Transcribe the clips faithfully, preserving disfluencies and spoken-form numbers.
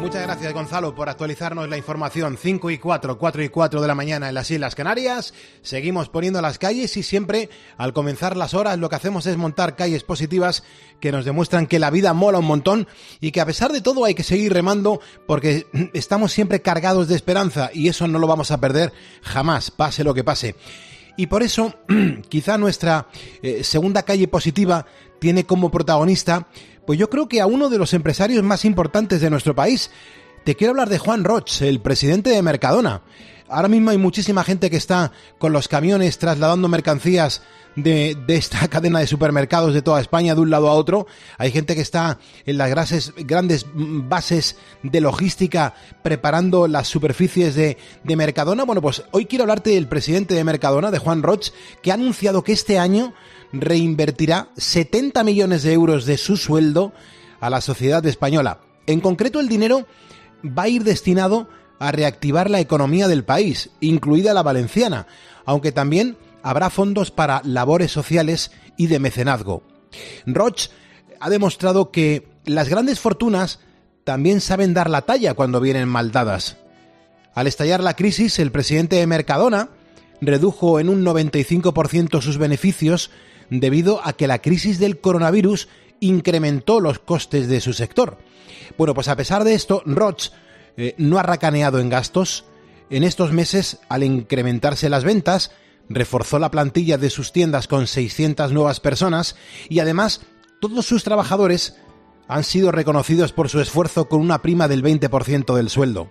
Muchas gracias, Gonzalo, por actualizarnos la información. cinco y cuatro, cuatro y cuatro de la mañana en las Islas Canarias. Seguimos poniendo las calles y siempre, al comenzar las horas, lo que hacemos es montar calles positivas que nos demuestran que la vida mola un montón y que a pesar de todo hay que seguir remando porque estamos siempre cargados de esperanza y eso no lo vamos a perder jamás, pase lo que pase. Y por eso, quizá nuestra eh, segunda calle positiva tiene como protagonista, pues yo creo que a uno de los empresarios más importantes de nuestro país. Te quiero hablar de Juan Roig, el presidente de Mercadona. Ahora mismo hay muchísima gente que está con los camiones trasladando mercancías de, de esta cadena de supermercados de toda España de un lado a otro. Hay gente que está en las grandes, grandes bases de logística preparando las superficies de, de Mercadona. Bueno, pues hoy quiero hablarte del presidente de Mercadona, de Juan Roig, que ha anunciado que este año reinvertirá setenta millones de euros de su sueldo a la sociedad española. En concreto, el dinero va a ir destinado a reactivar la economía del país, incluida la valenciana, aunque también habrá fondos para labores sociales y de mecenazgo. Roig ha demostrado que las grandes fortunas también saben dar la talla cuando vienen mal dadas. Al estallar la crisis, el presidente de Mercadona redujo en un noventa y cinco por ciento sus beneficios debido a que la crisis del coronavirus incrementó los costes de su sector. Bueno, pues a pesar de esto, Roig eh, no ha racaneado en gastos. En estos meses, al incrementarse las ventas, reforzó la plantilla de sus tiendas con seiscientas nuevas personas y además todos sus trabajadores han sido reconocidos por su esfuerzo con una prima del veinte por ciento del sueldo.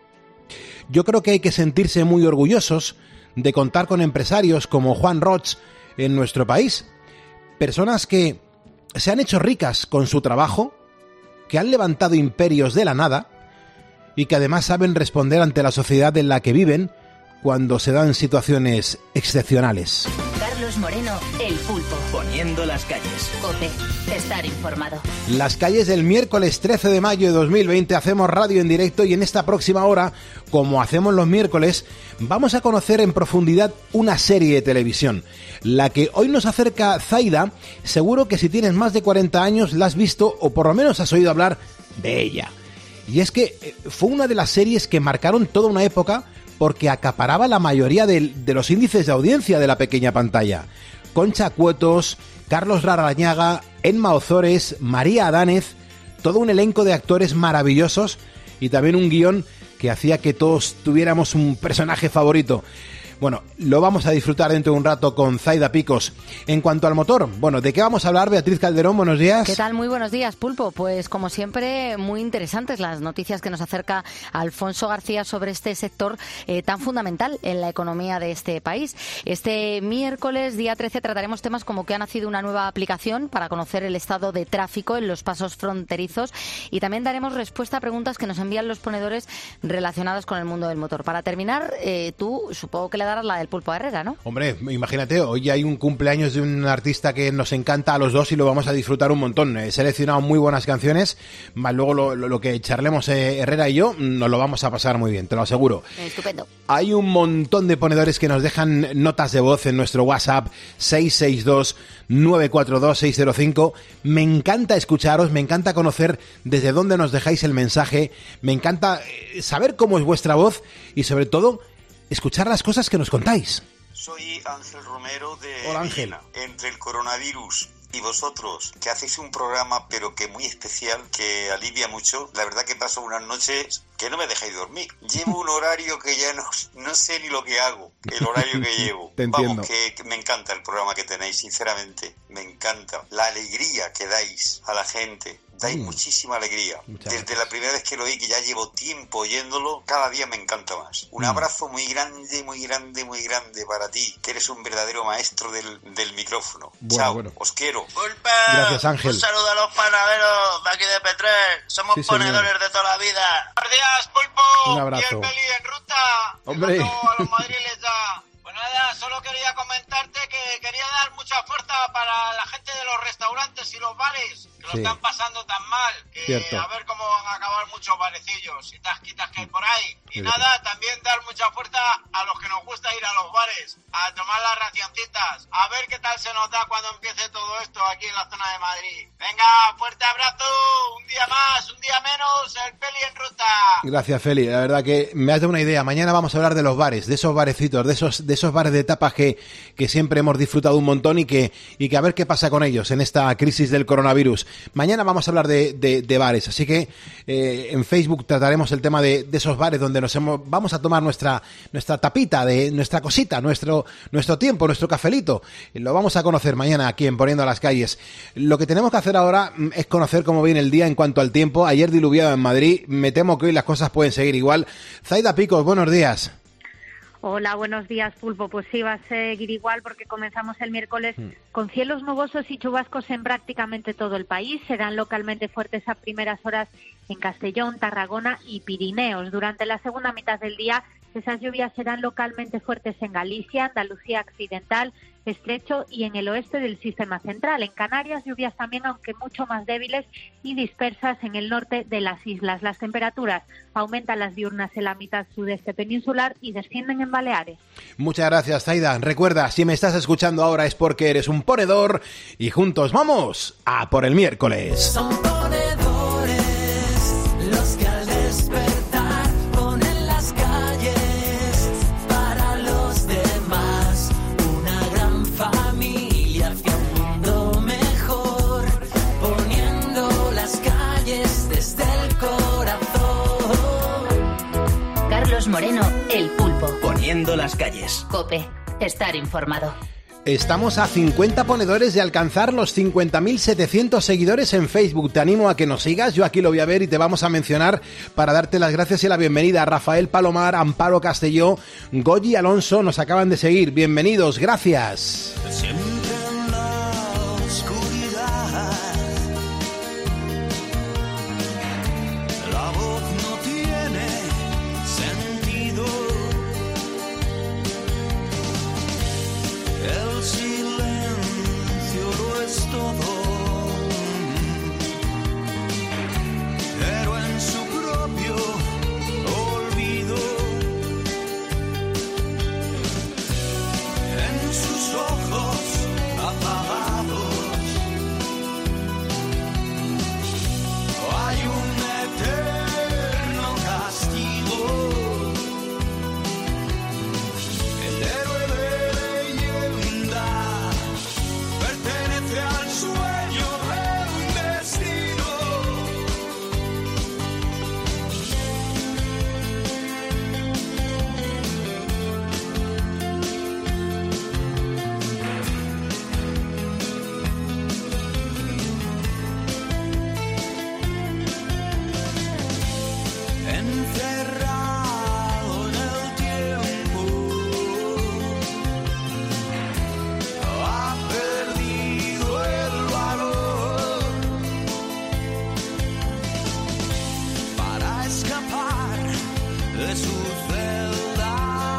Yo creo que hay que sentirse muy orgullosos de contar con empresarios como Juan Roig en nuestro país. Personas que se han hecho ricas con su trabajo, que han levantado imperios de la nada y que además saben responder ante la sociedad en la que viven cuando se dan situaciones excepcionales. Carlos Moreno, El Pulpo. Poniendo las calles. COPE. Estar informado. Las calles del miércoles trece de mayo de dos mil veinte hacemos radio en directo y en esta próxima hora, como hacemos los miércoles, vamos a conocer en profundidad una serie de televisión. La que hoy nos acerca Zaida, seguro que si tienes más de cuarenta años la has visto o por lo menos has oído hablar de ella. Y es que fue una de las series que marcaron toda una época porque acaparaba la mayoría de, de los índices de audiencia de la pequeña pantalla. Concha Cuetos, Carlos Larrañaga, Emma Ozores, María Adánez, todo un elenco de actores maravillosos y también un guión que hacía que todos tuviéramos un personaje favorito. Bueno, lo vamos a disfrutar dentro de un rato con Zaida Picos. En cuanto al motor, bueno, ¿de qué vamos a hablar? Beatriz Calderón, buenos días. ¿Qué tal? Muy buenos días, Pulpo. Pues como siempre, muy interesantes las noticias que nos acerca Alfonso García sobre este sector eh, tan fundamental en la economía de este país. Este miércoles, día trece, trataremos temas como que ha nacido una nueva aplicación para conocer el estado de tráfico en los pasos fronterizos y también daremos respuesta a preguntas que nos envían los ponedores relacionadas con el mundo del motor. Para terminar, eh, tú supongo que le darás la del Pulpo a Herrera, ¿no? Hombre, imagínate, hoy hay un cumpleaños de un artista que nos encanta a los dos y lo vamos a disfrutar un montón. He seleccionado muy buenas canciones, más luego lo, lo, lo que charlemos eh, Herrera y yo, nos lo vamos a pasar muy bien, te lo aseguro. Estupendo. Hay un montón de ponedores que nos dejan notas de voz en nuestro WhatsApp seis seis dos, nueve cuatro dos, seis cero cinco. Me encanta escucharos, me encanta conocer desde dónde nos dejáis el mensaje, me encanta saber cómo es vuestra voz y sobre todo escuchar las cosas que nos contáis. Soy Ángel Romero de Hola, Ángel. Villena. Entre el coronavirus y vosotros, que hacéis un programa pero que muy especial, que alivia mucho, la verdad que paso unas noches que no me dejáis dormir. Llevo un horario que ya no, no sé ni lo que hago, el horario que llevo. Te entiendo. Vamos, que, que me encanta el programa que tenéis, sinceramente, me encanta. La alegría que dais a la gente. Dais mm. muchísima alegría. Muchas Desde gracias. La primera vez que lo oí, que ya llevo tiempo oyéndolo, cada día me encanta más. Un mm. abrazo muy grande, muy grande, muy grande para ti, que eres un verdadero maestro del, del micrófono. Bueno, Chao, bueno. os quiero. Pulpe, gracias, Ángel. Un saludo a los panaderos de aquí de Petrer. Somos sí, ponedores señor. de toda la vida. Buenos días, Pulpo. Un abrazo. Y el Peli en ruta. Hombre. A los madriles ya. Pues nada, nada, solo quería comentarte que quería dar mucha fuerza para la gente de los restaurantes y los bares, que lo Sí. están pasando tan mal, que Cierto. a ver cómo van a acabar muchos barecillos y tasquitas que hay por ahí. Y Sí. nada, también dar mucha fuerza a los que nos gusta ir a los bares, a tomar las racioncitas, a ver qué tal se nos da cuando empiece todo esto aquí en la zona de Madrid. Venga, fuerte abrazo, un día más, un día menos, el Peli en ruta. Gracias, Feli. La verdad que me has dado una idea. Mañana vamos a hablar de los bares, de esos barecitos, de esos de esos bares de tapas que, que siempre hemos disfrutado un montón y que y que a ver qué pasa con ellos en esta crisis del coronavirus. Mañana vamos a hablar de, de, de bares, así que eh, en Facebook trataremos el tema de, de esos bares donde nos hemos, vamos a tomar nuestra nuestra tapita, de nuestra cosita, nuestro nuestro tiempo, nuestro cafelito. Lo vamos a conocer mañana aquí en Poniendo las Calles. Lo que tenemos que hacer ahora mm, es conocer cómo viene el día en cuanto al tiempo. Ayer diluviaba en Madrid, me temo que hoy las cosas pueden seguir igual. Zaida Picos, buenos días. Hola, buenos días, Pulpo. Pues sí, va a seguir igual porque comenzamos el miércoles con cielos nubosos y chubascos en prácticamente todo el país. Serán localmente fuertes a primeras horas en Castellón, Tarragona y Pirineos. Durante la segunda mitad del día, esas lluvias serán localmente fuertes en Galicia, Andalucía Occidental, Estrecho y en el oeste del sistema central. En Canarias, lluvias también, aunque mucho más débiles y dispersas en el norte de las islas. Las temperaturas aumentan las diurnas en la mitad sudeste peninsular y descienden en Baleares. Muchas gracias, Zaida. Recuerda, si me estás escuchando ahora es porque eres un ponedor y juntos vamos a por el miércoles. Son ponedores los que al despertar ponen las calles para los demás. Una gran familia hacia un mundo mejor, poniendo las calles desde el corazón. Carlos Moreno, El Pulpo. Poniendo las calles. COPE. Estar informado. Estamos a cincuenta ponedores de alcanzar los cincuenta mil setecientos seguidores en Facebook. Te animo a que nos sigas, yo aquí lo voy a ver y te vamos a mencionar para darte las gracias y la bienvenida. Rafael Palomar, Amparo Castelló, Goyi Alonso nos acaban de seguir. Bienvenidos, gracias. Siempre en la oscuridad, la voz no tiene sentido. El silencio lo es todo, pero en su propio olvido, en sus ojos apagados, hay un eterno castigo. El héroe de leyenda pertenece al sueño de un destino. Encerrado en el tiempo, ha perdido el valor para escapar de su celda.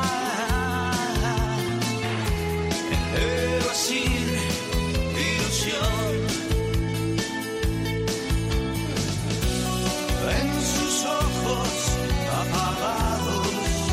El héroe sin ilusión, en sus ojos apagados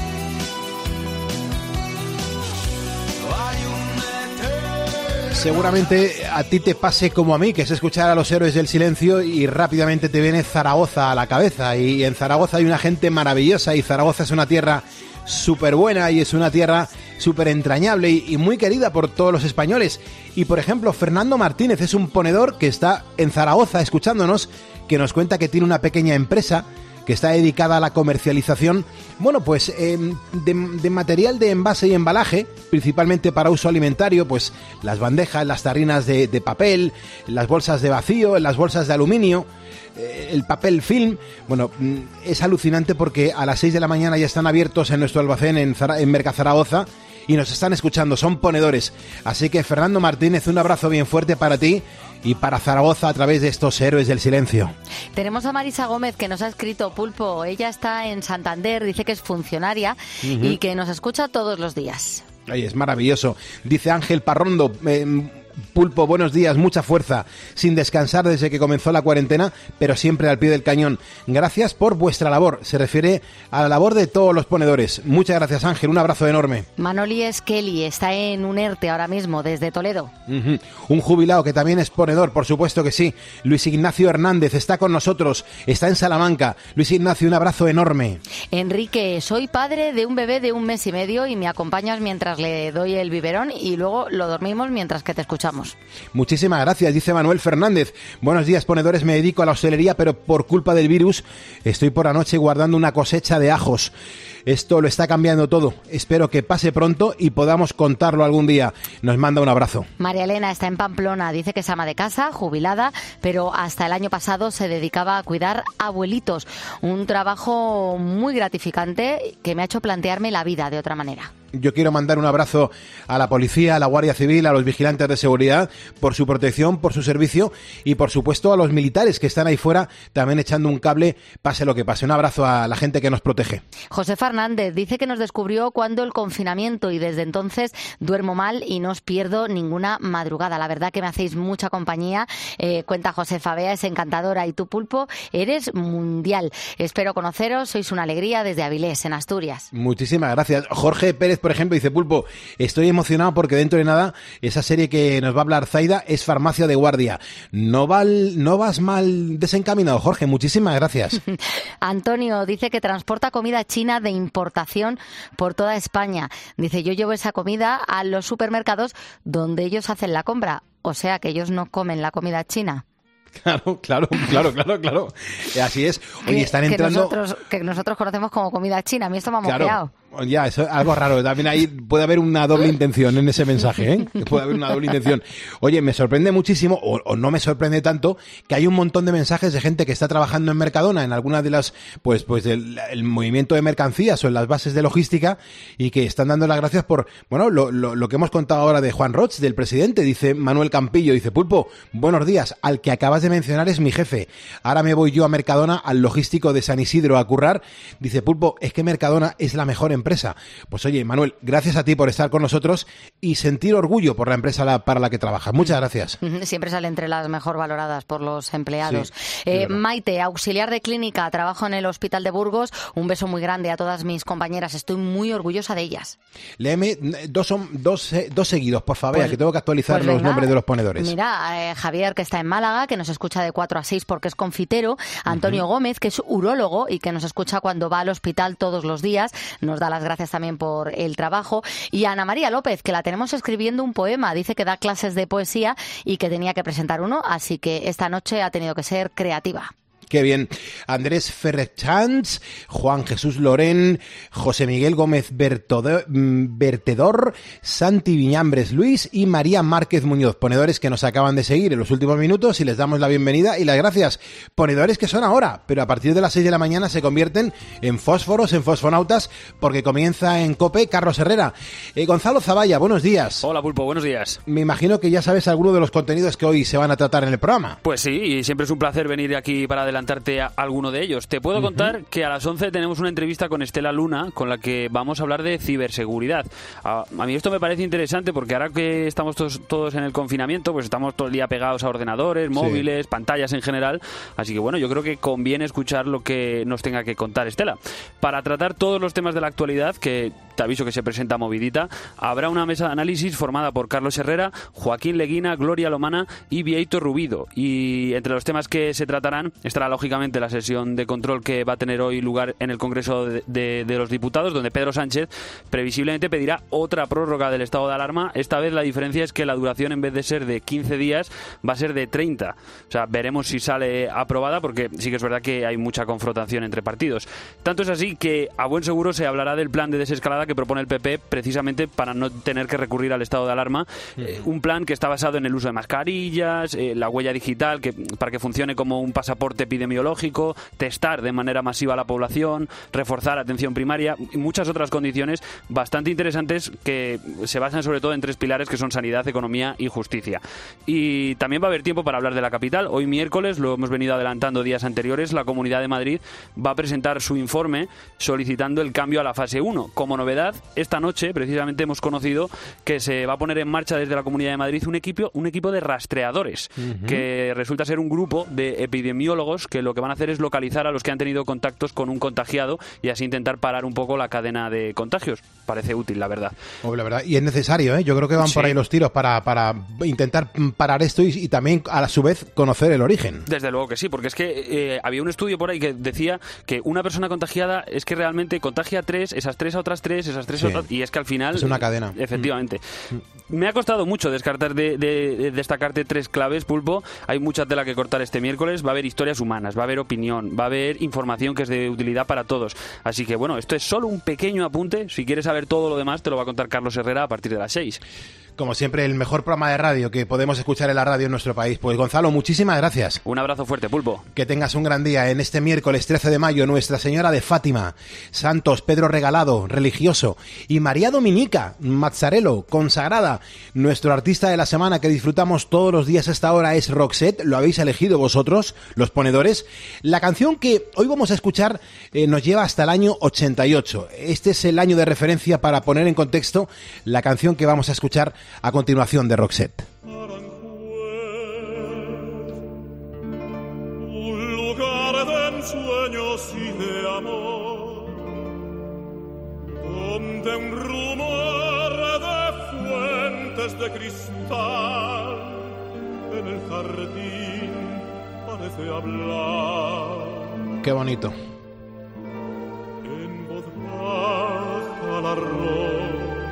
hay un eterno. Seguramente a ti te pase como a mí, que es escuchar a los héroes del silencio y rápidamente te viene Zaragoza a la cabeza. Y en Zaragoza hay una gente maravillosa y Zaragoza es una tierra súper buena y es una tierra súper entrañable y, y muy querida por todos los españoles. Y por ejemplo, Fernando Martínez es un ponedor que está en Zaragoza escuchándonos, que nos cuenta que tiene una pequeña empresa que está dedicada a la comercialización, bueno, pues eh, de, de material de envase y embalaje, principalmente para uso alimentario, pues las bandejas, las tarrinas de, de papel, las bolsas de vacío, las bolsas de aluminio, eh, el papel film. Bueno, es alucinante porque a las seis de la mañana ya están abiertos en nuestro almacén en, Zara, en Merca Zaragoza y nos están escuchando, son ponedores. Así que Fernando Martínez, un abrazo bien fuerte para ti y para Zaragoza a través de estos héroes del silencio. Tenemos a Marisa Gómez que nos ha escrito, Pulpo. Ella está en Santander, dice que es funcionaria uh-huh. y que nos escucha todos los días. Ay, es maravilloso. Dice Ángel Parrondo, eh, Pulpo, buenos días, mucha fuerza, sin descansar desde que comenzó la cuarentena, pero siempre al pie del cañón. Gracias por vuestra labor. Se refiere a la labor de todos los ponedores. Muchas gracias, Ángel, un abrazo enorme. Manoli Esqueli está en un ERTE ahora mismo, desde Toledo. Uh-huh. Un jubilado que también es ponedor, por supuesto que sí. Luis Ignacio Hernández está con nosotros, está en Salamanca. Luis Ignacio, un abrazo enorme. Enrique, soy padre de un bebé de un mes y medio y me acompañas mientras le doy el biberón y luego lo dormimos mientras que te escuchamos. Muchísimas gracias, dice Manuel Fernández. Buenos días, ponedores, me dedico a la hostelería, pero por culpa del virus estoy por la noche guardando una cosecha de ajos. Esto lo está cambiando todo. Espero que pase pronto y podamos contarlo algún día. Nos manda un abrazo. María Elena está en Pamplona, dice que es ama de casa, jubilada, pero hasta el año pasado se dedicaba a cuidar abuelitos. Un trabajo muy gratificante que me ha hecho plantearme la vida de otra manera. Yo quiero mandar un abrazo a la policía, a la Guardia Civil, a los vigilantes de seguridad, por su protección, por su servicio y, por supuesto, a los militares que están ahí fuera también echando un cable, pase lo que pase. Un abrazo a la gente que nos protege. José Fernández dice que nos descubrió cuando el confinamiento y desde entonces duermo mal y no os pierdo ninguna madrugada. La verdad que me hacéis mucha compañía. Eh, cuenta José Fabea, es encantadora y tú, Pulpo, eres mundial. Espero conoceros, sois una alegría desde Avilés, en Asturias. Muchísimas gracias. Jorge Pérez, por ejemplo, dice: Pulpo, estoy emocionado porque dentro de nada esa serie que nos va a hablar Zaida es Farmacia de Guardia. No, val, no vas mal desencaminado, Jorge. Muchísimas gracias. Antonio dice que transporta comida china de importación por toda España. Dice: yo llevo esa comida a los supermercados donde ellos hacen la compra. O sea que ellos no comen la comida china. Claro, claro, claro, claro, claro. Así es. Oye, están entrando... Que nosotros, que nosotros conocemos como comida china. A mí esto me ha claro. moqueado. Ya, eso es algo raro. También ahí puede haber una doble intención en ese mensaje, ¿eh? Puede haber una doble intención. Oye, me sorprende muchísimo, o, o no me sorprende tanto, que hay un montón de mensajes de gente que está trabajando en Mercadona, en algunas de las, pues, pues el, el movimiento de mercancías o en las bases de logística, y que están dando las gracias por, bueno, lo, lo, lo que hemos contado ahora de Juan Roch, del presidente. Dice Manuel Campillo, dice: Pulpo, buenos días, al que acabas de mencionar es mi jefe. Ahora me voy yo a Mercadona, al logístico de San Isidro, a currar. Dice: Pulpo, es que Mercadona es la mejor empresa. Pues oye, Manuel, gracias a ti por estar con nosotros y sentir orgullo por la empresa la, para la que trabajas. Muchas gracias. Siempre sale entre las mejor valoradas por los empleados. Sí, eh, Maite, auxiliar de clínica, trabajo en el Hospital de Burgos. Un beso muy grande a todas mis compañeras. Estoy muy orgullosa de ellas. Léeme dos, dos, dos seguidos, por favor, pues, que tengo que actualizar pues los venga, nombres de los ponedores. Mira, eh, Javier, que está en Málaga, que nos escucha de cuatro a seis porque es confitero. Antonio uh-huh. Gómez, que es urólogo y que nos escucha cuando va al hospital todos los días. Nos da las gracias también por el trabajo. Y Ana María López, que la tenemos escribiendo un poema. Dice que da clases de poesía y que tenía que presentar uno, así que esta noche ha tenido que ser creativa. Qué bien. Andrés Ferrechanz, Juan Jesús Lorén, José Miguel Gómez Bertodor, Vertedor, Santi Viñambres Luis y María Márquez Muñoz, ponedores que nos acaban de seguir en los últimos minutos y les damos la bienvenida y las gracias. Ponedores que son ahora, pero a partir de las seis de la mañana se convierten en fósforos, en fosfonautas, porque comienza en COPE Carlos Herrera. Eh, Gonzalo Zavalla, buenos días. Hola, Pulpo, buenos días. Me imagino que ya sabes alguno de los contenidos que hoy se van a tratar en el programa. Pues sí, y siempre es un placer venir aquí para adelantar a alguno de ellos. Te puedo uh-huh. contar que a las once tenemos una entrevista con Estela Luna con la que vamos a hablar de ciberseguridad. A, a mí esto me parece interesante porque ahora que estamos todos, todos en el confinamiento, pues estamos todo el día pegados a ordenadores, móviles, sí. pantallas en general, así que bueno, yo creo que conviene escuchar lo que nos tenga que contar Estela. Para tratar todos los temas de la actualidad, que te aviso que se presenta movidita, habrá una mesa de análisis formada por Carlos Herrera, Joaquín Leguina, Gloria Lomana y Vieito Rubido, y entre los temas que se tratarán estará lógicamente la sesión de control que va a tener hoy lugar en el Congreso de, de, de los Diputados, donde Pedro Sánchez previsiblemente pedirá otra prórroga del estado de alarma. Esta vez la diferencia es que la duración, en vez de ser de quince días, va a ser de treinta. O sea, veremos si sale aprobada, porque sí que es verdad que hay mucha confrontación entre partidos. Tanto es así que a buen seguro se hablará del plan de desescalada que propone el P P, precisamente para no tener que recurrir al estado de alarma. Uh-huh. Eh, un plan que está basado en el uso de mascarillas, eh, la huella digital, que para que funcione como un pasaporte epidemiológico epidemiológico, testar de manera masiva a la población, reforzar atención primaria y muchas otras condiciones bastante interesantes que se basan sobre todo en tres pilares que son sanidad, economía y justicia. Y también va a haber tiempo para hablar de la capital. Hoy miércoles, lo hemos venido adelantando días anteriores, la Comunidad de Madrid va a presentar su informe solicitando el cambio a la fase uno. Como novedad, esta noche precisamente hemos conocido que se va a poner en marcha desde la Comunidad de Madrid un equipo, un equipo de rastreadores, uh-huh. que resulta ser un grupo de epidemiólogos que lo que van a hacer es localizar a los que han tenido contactos con un contagiado y así intentar parar un poco la cadena de contagios. Parece útil, la verdad. Oh, la verdad. Y es necesario, ¿eh? Yo creo que van sí. por ahí los tiros para, para intentar parar esto y, y también a su vez conocer el origen. Desde luego que sí, porque es que eh, había un estudio por ahí que decía que una persona contagiada es que realmente contagia a tres, esas tres a otras tres, esas tres sí. a otras, y es que al final... Es una cadena. Efectivamente. Mm. Me ha costado mucho descartar de, de, de destacarte tres claves, Pulpo. Hay mucha tela que cortar este miércoles. Va a haber historias humanas, va a haber opinión, va a haber información que es de utilidad para todos. Así que bueno, esto es solo un pequeño apunte. Si quieres saber todo lo demás, te lo va a contar Carlos Herrera a partir de las seis. Como siempre, el mejor programa de radio que podemos escuchar en la radio en nuestro país. Pues Gonzalo, muchísimas gracias. Un abrazo fuerte, Pulpo. Que tengas un gran día. En este miércoles trece de mayo, Nuestra Señora de Fátima, Santos, Pedro Regalado, religioso, y María Dominica Mazzarello, consagrada. Nuestro artista de la semana que disfrutamos todos los días a esta hora es Roxette. Lo habéis elegido vosotros, los ponedores. La canción que hoy vamos a escuchar eh, nos lleva hasta el año ochenta y ocho. Este es el año de referencia para poner en contexto la canción que vamos a escuchar a continuación de Roxette. Un lugar de ensueños y de amor, donde un rumor de fuentes de cristal en el jardín parece hablar. Qué bonito. En voz baja la rosa.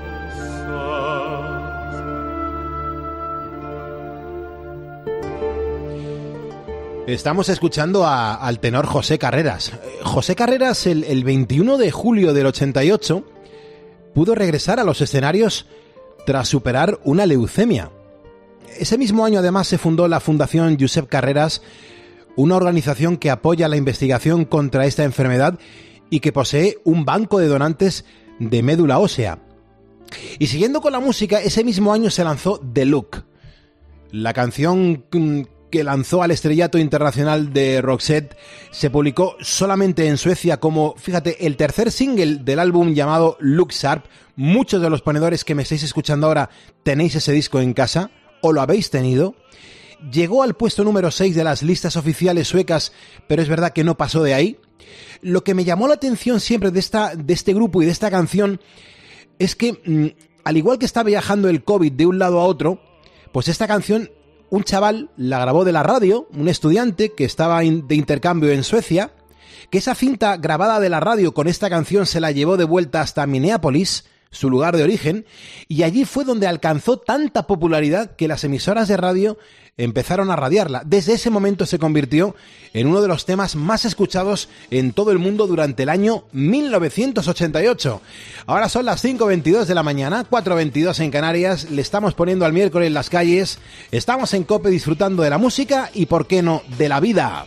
Estamos escuchando a, al tenor José Carreras. José Carreras, el, el veintiuno de julio del ochenta y ocho, pudo regresar a los escenarios tras superar una leucemia. Ese mismo año, además, se fundó la Fundación Josep Carreras, una organización que apoya la investigación contra esta enfermedad y que posee un banco de donantes de médula ósea. Y siguiendo con la música, ese mismo año se lanzó The Look, la canción que lanzó al estrellato internacional de Roxette. Se publicó solamente en Suecia como, fíjate, el tercer single del álbum llamado Look Sharp. Muchos de los ponedores que me estáis escuchando ahora tenéis ese disco en casa, o lo habéis tenido. Llegó al puesto número seis de las listas oficiales suecas, pero es verdad que no pasó de ahí. Lo que me llamó la atención siempre de, esta, de este grupo y de esta canción es que, mmm, al igual que está viajando el COVID de un lado a otro, pues esta canción, un chaval la grabó de la radio, un estudiante que estaba in- de intercambio en Suecia, que esa cinta grabada de la radio con esta canción se la llevó de vuelta hasta Minneapolis, su lugar de origen, y allí fue donde alcanzó tanta popularidad que las emisoras de radio empezaron a radiarla. Desde ese momento se convirtió en uno de los temas más escuchados en todo el mundo durante el año mil novecientos ochenta y ocho. Ahora son las cinco veintidós de la mañana, cuatro veintidós en Canarias, le estamos poniendo al miércoles en las calles, estamos en COPE disfrutando de la música y, ¿por qué no?, de la vida.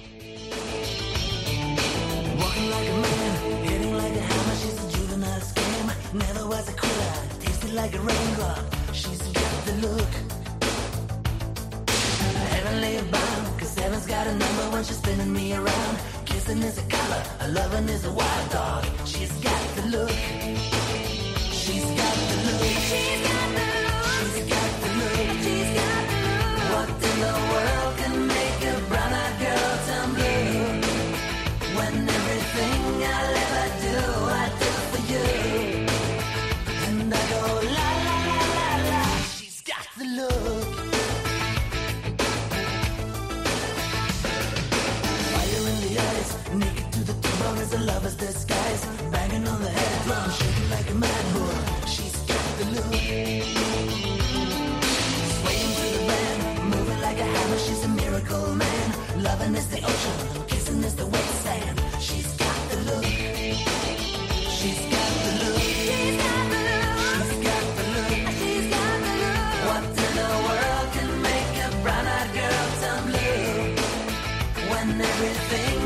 She's spinning me around. Kissing is a color, a loving is a wild dog. She's got the look. She's got the look. She's got the look. She's got the look. She's got the look. What in the world can make a brown-eyed girl turn blue? When everything I'll ever do, I do for you. And I go la la la la la. She's got the look. Naked to the bone as a lover's disguise, banging on the head drum, shaking like a mad bull. She's got the look. Swaying to the band, moving like a hammer. She's a miracle man. Loving is the ocean, kissing is the wet sand. She's got the look. She's got the look. She's got the look. She's got the look. She's got the look. What in the world can make a brown-eyed girl turn blue? When everything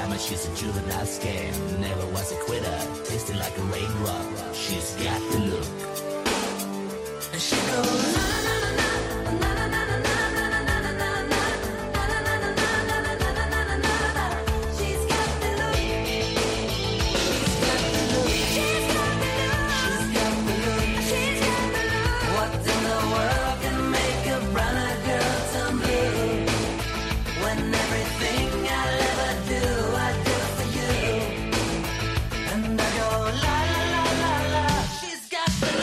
glamour, she's a juvenile scam. Never was a quitter, tasting like a raindrop. She's got the look. And she goes, na na na na na na na na na na na na na na. She's got the look. She's got the look. She's got the look. She's got the look. What in the world can make a brother girl turn blue? When everything I'll ever do, I do for you. And I go la la la la la. She's got the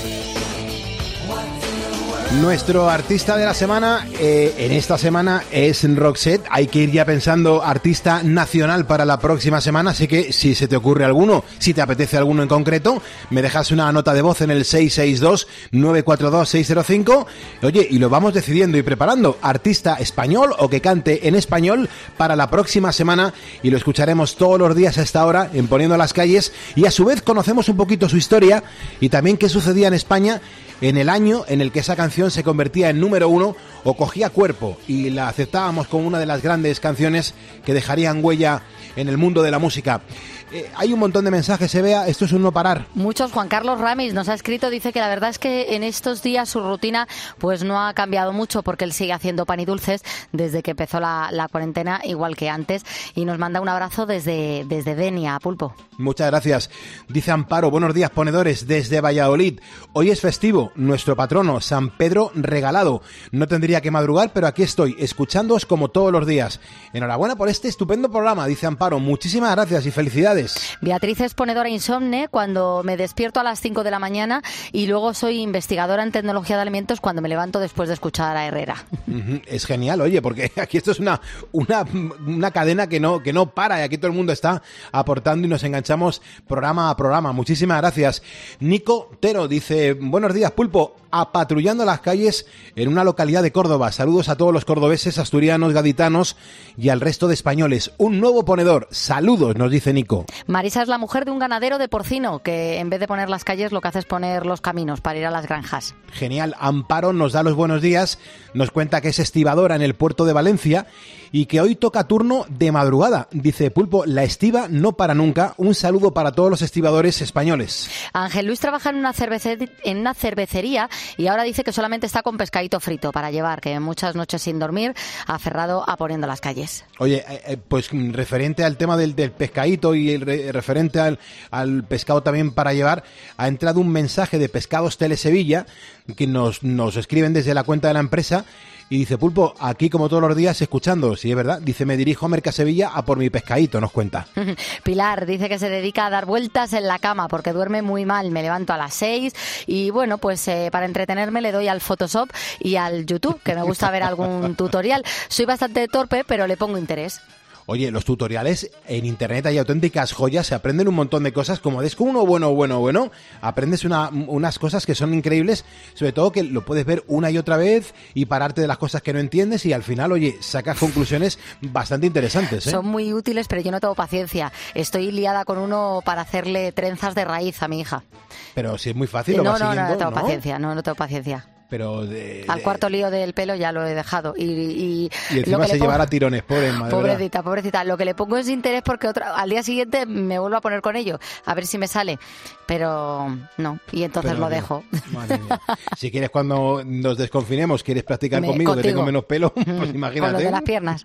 look. What in the world? Nuestro artista de la semana eh, en esta semana es Roxette. Hay que ir ya pensando artista nacional para la próxima semana, así que si se te ocurre alguno, si te apetece alguno en concreto, me dejas una nota de voz en el seis seis dos, nueve cuatro dos, seis cero cinco. Oye, y lo vamos decidiendo y preparando. Artista español o que cante en español para la próxima semana, y lo escucharemos todos los días a esta hora en Poniendo las Calles, y a su vez conocemos un poquito su historia y también qué sucedía en España en el año en el que esa canción se convertía en número uno o cogía cuerpo y la aceptábamos como una de las grandes canciones que dejarían huella en el mundo de la música. Eh, hay un montón de mensajes, se vea, esto es un no parar. Muchos. Juan Carlos Ramis nos ha escrito, dice que la verdad es que en estos días su rutina pues no ha cambiado mucho, porque él sigue haciendo pan y dulces desde que empezó la, la cuarentena, igual que antes, y nos manda un abrazo desde, desde Denia, Pulpo. Muchas gracias. Dice Amparo, buenos días ponedores, desde Valladolid. Hoy es festivo, nuestro patrono, San Pedro Regalado. No tendría que madrugar, pero aquí estoy, escuchándoos como todos los días. Enhorabuena por este estupendo programa, dice Amparo. Muchísimas gracias y felicidades. Beatriz es ponedora insomne cuando me despierto a las cinco de la mañana, y luego soy investigadora en tecnología de alimentos cuando me levanto después de escuchar a Herrera. Uh-huh. Es genial, oye, porque aquí esto es una, una, una cadena que no, que no para, y aquí todo el mundo está aportando y nos enganchamos programa a programa. Muchísimas gracias. Nico Tero dice, buenos días Pulpo, apatrullando las calles en una localidad de Córdoba. Saludos a todos los cordobeses, asturianos, gaditanos y al resto de españoles. Un nuevo ponedor. Saludos, nos dice Nico. Marisa es la mujer de un ganadero de porcino que en vez de poner las calles lo que hace es poner los caminos para ir a las granjas. Genial. Amparo nos da los buenos días, nos cuenta que es estibadora en el puerto de Valencia y que hoy toca turno de madrugada. Dice Pulpo, la estiva no para nunca. Un saludo para todos los estibadores españoles. Ángel Luis trabaja en una, cervece- en una cervecería y ahora dice que solamente está con pescadito frito para llevar, que muchas noches sin dormir, aferrado a Poniendo las Calles. Oye, eh, pues referente al tema del, del pescadito y el re, referente al, al pescado también para llevar, ha entrado un mensaje de Pescados Telesevilla que nos, nos escriben desde la cuenta de la empresa. Y dice, Pulpo, aquí como todos los días escuchando, sí es verdad, dice, me dirijo a Mercasevilla a por mi pescadito, nos cuenta. Pilar dice que se dedica a dar vueltas en la cama porque duerme muy mal, me levanto a las seis y bueno, pues eh, para entretenerme le doy al Photoshop y al YouTube, que me gusta ver algún tutorial. Soy bastante torpe, pero le pongo interés. Oye, los tutoriales en internet hay auténticas joyas, se aprenden un montón de cosas, como des con uno bueno, bueno, bueno, aprendes una, unas cosas que son increíbles, sobre todo que lo puedes ver una y otra vez y pararte de las cosas que no entiendes y al final, oye, sacas conclusiones bastante interesantes, ¿eh? Son muy útiles, pero yo no tengo paciencia. Estoy liada con uno para hacerle trenzas de raíz a mi hija. Pero si es muy fácil, lo no, vas no, siguiendo, no, no tengo ¿no? paciencia, no, no tengo paciencia. Pero de, Al de... cuarto lío del pelo ya lo he dejado. Y, y, y encima lo que se le pongo... llevará tirones, pobre madre. Pobrecita, ¿verdad? pobrecita. Lo que le pongo es interés porque otra... al día siguiente me vuelvo a poner con ello. A ver si me sale. Pero no. Y entonces Pero lo no. dejo. Madre mía. Si quieres, cuando nos desconfinemos, quieres practicar Me- conmigo, que contigo. tengo menos pelo, pues Con imagínate. lo de las piernas.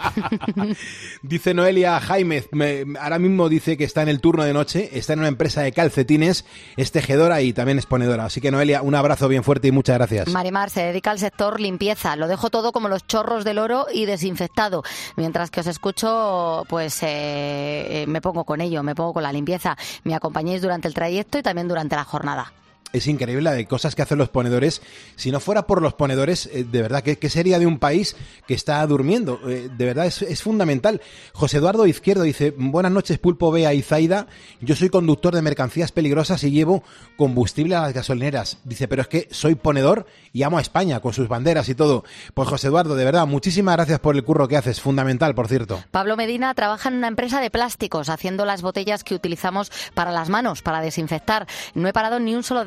Dice Noelia Jaime, me- ahora mismo dice que está en el turno de noche, está en una empresa de calcetines, es tejedora y también es ponedora. Así que Noelia, un abrazo bien fuerte y muchas gracias. Marimar se dedica al sector limpieza. Lo dejo todo como los chorros del oro y desinfectado. Mientras que os escucho, pues eh, eh, me pongo con ello, me pongo con la limpieza. Me acompañéis durante el trayecto y también durante la jornada. Es increíble la de cosas que hacen los ponedores. Si no fuera por los ponedores, eh, de verdad, ¿qué, qué sería de un país que está durmiendo? Eh, de verdad, es, es fundamental. José Eduardo Izquierdo dice, buenas noches, Pulpo, Bea y Zaida. Yo soy conductor de mercancías peligrosas y llevo combustible a las gasolineras. Dice, pero es que soy ponedor y amo a España con sus banderas y todo. Pues José Eduardo, de verdad, muchísimas gracias por el curro que haces. Fundamental, por cierto. Pablo Medina trabaja en una empresa de plásticos, haciendo las botellas que utilizamos para las manos, para desinfectar. No he parado ni un solo día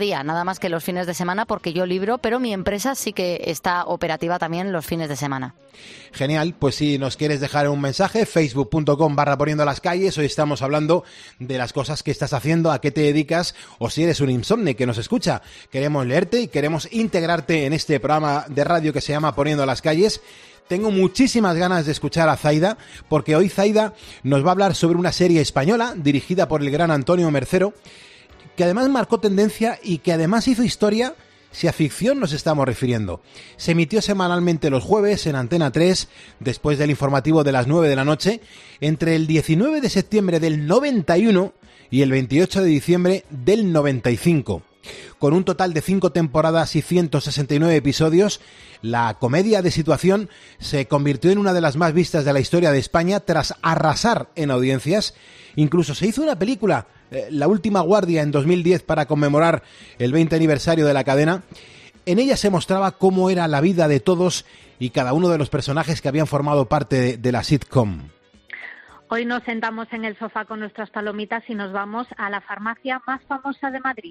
día, nada más que los fines de semana, porque yo libro, pero mi empresa sí que está operativa también los fines de semana. Genial, pues si nos quieres dejar un mensaje, facebook.com barra poniendo las calles. Hoy estamos hablando de las cosas que estás haciendo, a qué te dedicas, o si eres un insomne que nos escucha. Queremos leerte y queremos integrarte en este programa de radio que se llama Poniendo las calles. Tengo muchísimas ganas de escuchar a Zaida, porque hoy Zaida nos va a hablar sobre una serie española dirigida por el gran Antonio Mercero, que además marcó tendencia y que además hizo historia, si a ficción nos estamos refiriendo. Se emitió semanalmente los jueves en Antena tres, después del informativo de las nueve de la noche, entre el diecinueve de septiembre del noventa y uno y el veintiocho de diciembre del noventa y cinco. Con un total de cinco temporadas y ciento sesenta y nueve episodios, la comedia de situación se convirtió en una de las más vistas de la historia de España tras arrasar en audiencias. Incluso se hizo una película, eh, La Última Guardia, en dos mil diez para conmemorar el veinte aniversario de la cadena. En ella se mostraba cómo era la vida de todos y cada uno de los personajes que habían formado parte de, de la sitcom. Hoy nos sentamos en el sofá con nuestras palomitas y nos vamos a la farmacia más famosa de Madrid.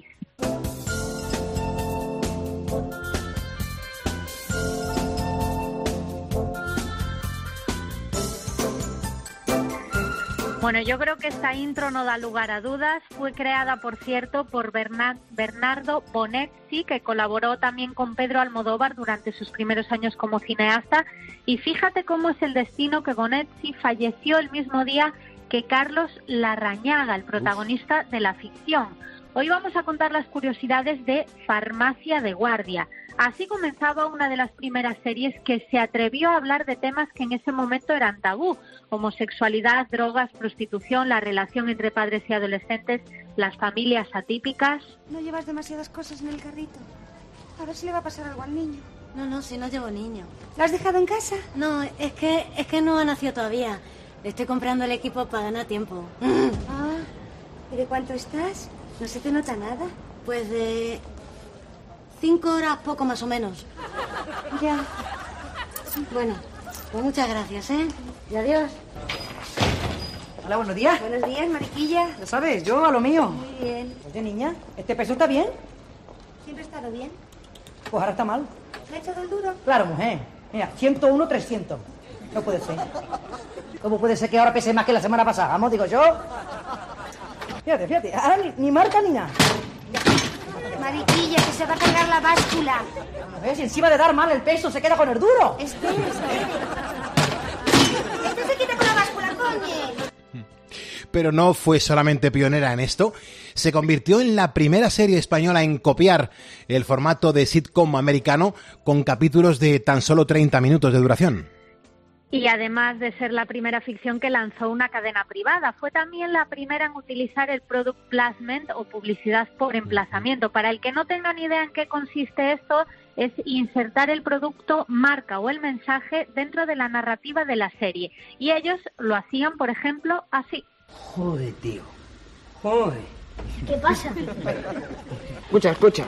Bueno, yo creo que esta intro no da lugar a dudas. Fue creada, por cierto, por Bernard, Bernardo Bonetti, que colaboró también con Pedro Almodóvar durante sus primeros años como cineasta. Y fíjate cómo es el destino, que Bonetti falleció el mismo día que Carlos Larrañaga, el protagonista de la ficción. Hoy vamos a contar las curiosidades de Farmacia de Guardia. Así comenzaba una de las primeras series que se atrevió a hablar de temas que en ese momento eran tabú: homosexualidad, drogas, prostitución, la relación entre padres y adolescentes, las familias atípicas. No llevas demasiadas cosas en el carrito. A ver si le va a pasar algo al niño. No, no, si no llevo niño. ¿Lo has dejado en casa? No, es que es que no ha nacido todavía. Le estoy comprando el equipo para ganar tiempo. Ah, ¿y de cuánto estás? ¿No se te nota nada? Pues de cinco horas poco más o menos. Ya. Bueno, pues muchas gracias, ¿eh? Y adiós. Hola, buenos días. Buenos días, Mariquilla. Ya sabes, yo a lo mío. Muy bien. Oye, niña, ¿este peso está bien? ¿Siempre ha estado bien? Pues ahora está mal. ¿Le ha echado el duro? Claro, mujer. Mira, ciento uno, trescientos. No puede ser. ¿Cómo puede ser que ahora pese más que la semana pasada? Vamos, digo yo. Fíjate, fíjate. Ahora ni, ni marca ni nada. Mariquilla, que se va a cargar la báscula. ¿Ves? Y encima de dar mal el peso se queda con el duro. Espera, espera. Este se quita con la báscula, coño. Pero no fue solamente pionera en esto. Se convirtió en la primera serie española en copiar el formato de sitcom americano, con capítulos de tan solo treinta minutos de duración. Y además de ser la primera ficción que lanzó una cadena privada, fue también la primera en utilizar el product placement o publicidad por emplazamiento. Para el que no tenga ni idea en qué consiste esto, es insertar el producto, marca o el mensaje dentro de la narrativa de la serie. Y ellos lo hacían, por ejemplo, así. Joder, tío. Joder. ¿Qué pasa? Escucha, escucha.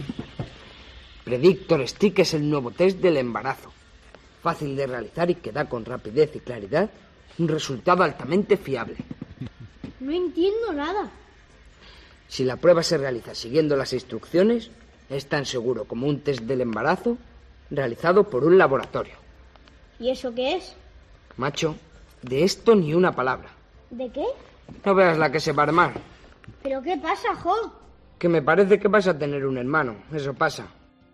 Predictor Stick es el nuevo test del embarazo. Fácil de realizar y que da con rapidez y claridad un resultado altamente fiable. No entiendo nada. Si la prueba se realiza siguiendo las instrucciones, es tan seguro como un test del embarazo realizado por un laboratorio. ¿Y eso qué es? Macho, de esto ni una palabra. ¿De qué? No veas la que se va a armar. ¿Pero qué pasa, Jo? Que me parece que vas a tener un hermano. Eso pasa.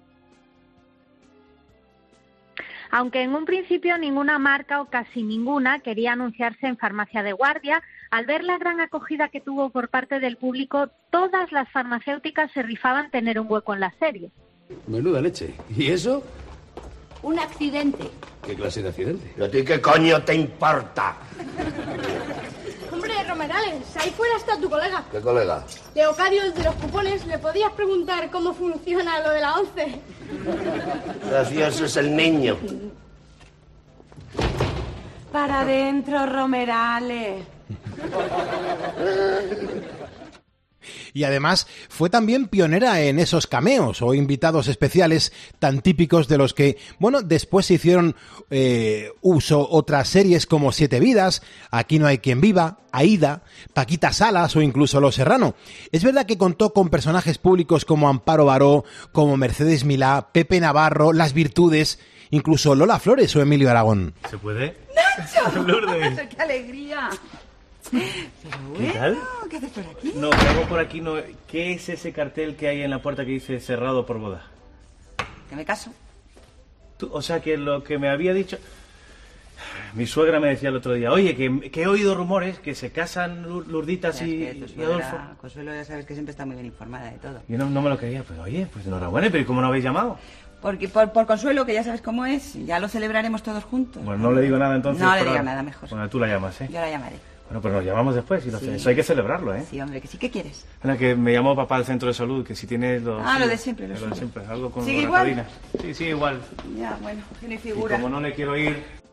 Aunque en un principio ninguna marca o casi ninguna quería anunciarse en Farmacia de Guardia, al ver la gran acogida que tuvo por parte del público, todas las farmacéuticas se rifaban tener un hueco en la serie. Menuda leche. ¿Y eso? Un accidente. ¿Qué clase de accidente? ¿Y a ti qué coño te importa? Hombre, Romerales, ahí fuera está tu colega. ¿Qué colega? Leocadio, el de los cupones, ¿le podías preguntar cómo funciona lo de la once? Gracioso es el niño. Para adentro, Romerales. y además fue también pionera en esos cameos o invitados especiales tan típicos de los que, bueno, después se hicieron eh, uso otras series como Siete Vidas, Aquí no hay quien viva, Aída, Paquita Salas o incluso Los Serrano. Es verdad que contó con personajes públicos como Amparo Baró, como Mercedes Milá, Pepe Navarro, Las Virtudes, incluso Lola Flores o Emilio Aragón. ¿Se puede? ¡Nacho! Lourdes. ¡Qué alegría! Pero bueno, ¿Qué tal? ¿qué haces por aquí? No, que hago por aquí no. ¿Qué es ese cartel que hay en la puerta que dice cerrado por boda? Que me caso. Tú, o sea, que lo que me había dicho... Mi suegra me decía el otro día, oye, que, que he oído rumores que se casan Lurditas Ya, y, es que tu y Adolfo. suegra, Consuelo, ya sabes que siempre está muy bien informada de todo. Yo no, no me lo creía, pero oye, pues enhorabuena, pero ¿y cómo no habéis llamado? Porque por, por Consuelo, que ya sabes cómo es, ya lo celebraremos todos juntos. Bueno, no le digo nada entonces. No le pero- digas nada, mejor. Bueno, tú la llamas, ¿eh? Yo la llamaré. Bueno, pues nos llamamos después y lo Sí. Eso hay que celebrarlo, ¿eh? Sí, hombre, que sí, ¿qué quieres? Bueno, que me llamó papá al centro de salud, que si tienes lo... Ah, lo de siempre, lo de suyo. siempre, algo con ¿Sigue loratadina. Sí, sí, igual. Ya, bueno, que no hay Y figura. como no le quiero ir...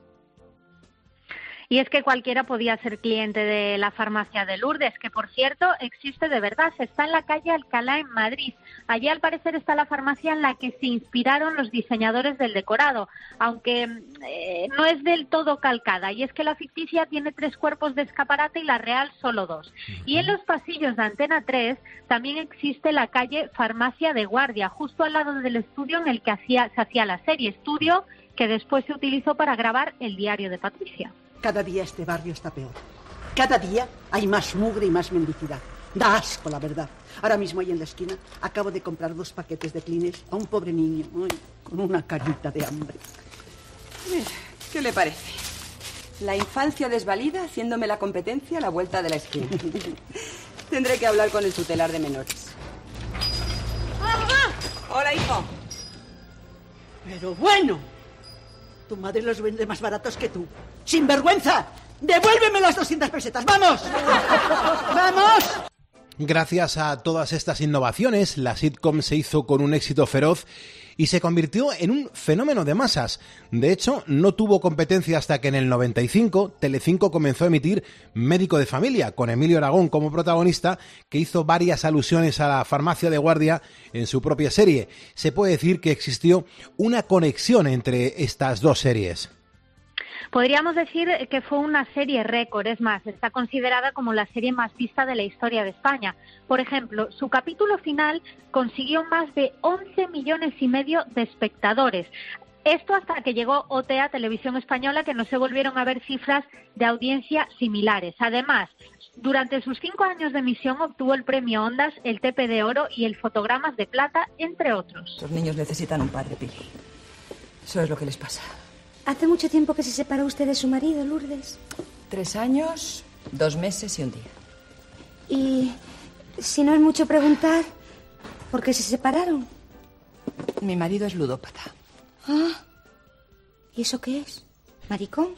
Y es que cualquiera podía ser cliente de la farmacia de Lourdes, que por cierto existe de verdad, está en la calle Alcalá en Madrid. Allí al parecer está la farmacia en la que se inspiraron los diseñadores del decorado, aunque eh, no es del todo calcada. Y es que la ficticia tiene tres cuerpos de escaparate y la real solo dos. Y en los pasillos de Antena tres también existe la calle Farmacia de Guardia, justo al lado del estudio en el que hacía, se hacía la serie, estudio que después se utilizó para grabar El diario de Patricia. Cada día este barrio está peor. Cada día hay más mugre y más mendicidad. Da asco, la verdad. Ahora mismo ahí en la esquina acabo de comprar dos paquetes de Kleenex a un pobre niño, ay, con una carita de hambre. Mira, ¿qué le parece? La infancia desvalida haciéndome la competencia a la vuelta de la esquina. Tendré que hablar con el tutelar de menores. Hola, hijo. Pero bueno, tu madre los vende más baratos que tú. ¡Sinvergüenza! ¡Devuélveme las doscientas pesetas! ¡Vamos! ¡Vamos! Gracias a todas estas innovaciones, la sitcom se hizo con un éxito feroz y se convirtió en un fenómeno de masas. De hecho, no tuvo competencia hasta que en el noventa y cinco Telecinco comenzó a emitir Médico de Familia, con Emilio Aragón como protagonista, que hizo varias alusiones a la farmacia de guardia en su propia serie. Se puede decir que existió una conexión entre estas dos series. Podríamos decir que fue una serie récord, es más, está considerada como la serie más vista de la historia de España. Por ejemplo, su capítulo final consiguió más de once millones y medio de espectadores. Esto hasta que llegó O T A, Televisión Española, que no se volvieron a ver cifras de audiencia similares. Además, durante sus cinco años de emisión obtuvo el premio Ondas, el T P de Oro y el Fotogramas de Plata, entre otros. Los niños necesitan un padre, Pili. Eso es lo que les pasa. ¿Hace mucho tiempo que se separó usted de su marido, Lourdes? Tres años, dos meses y un día. Y si no es mucho preguntar, ¿por qué se separaron? Mi marido es ludópata. Ah, ¿y eso qué es? ¿Maricón?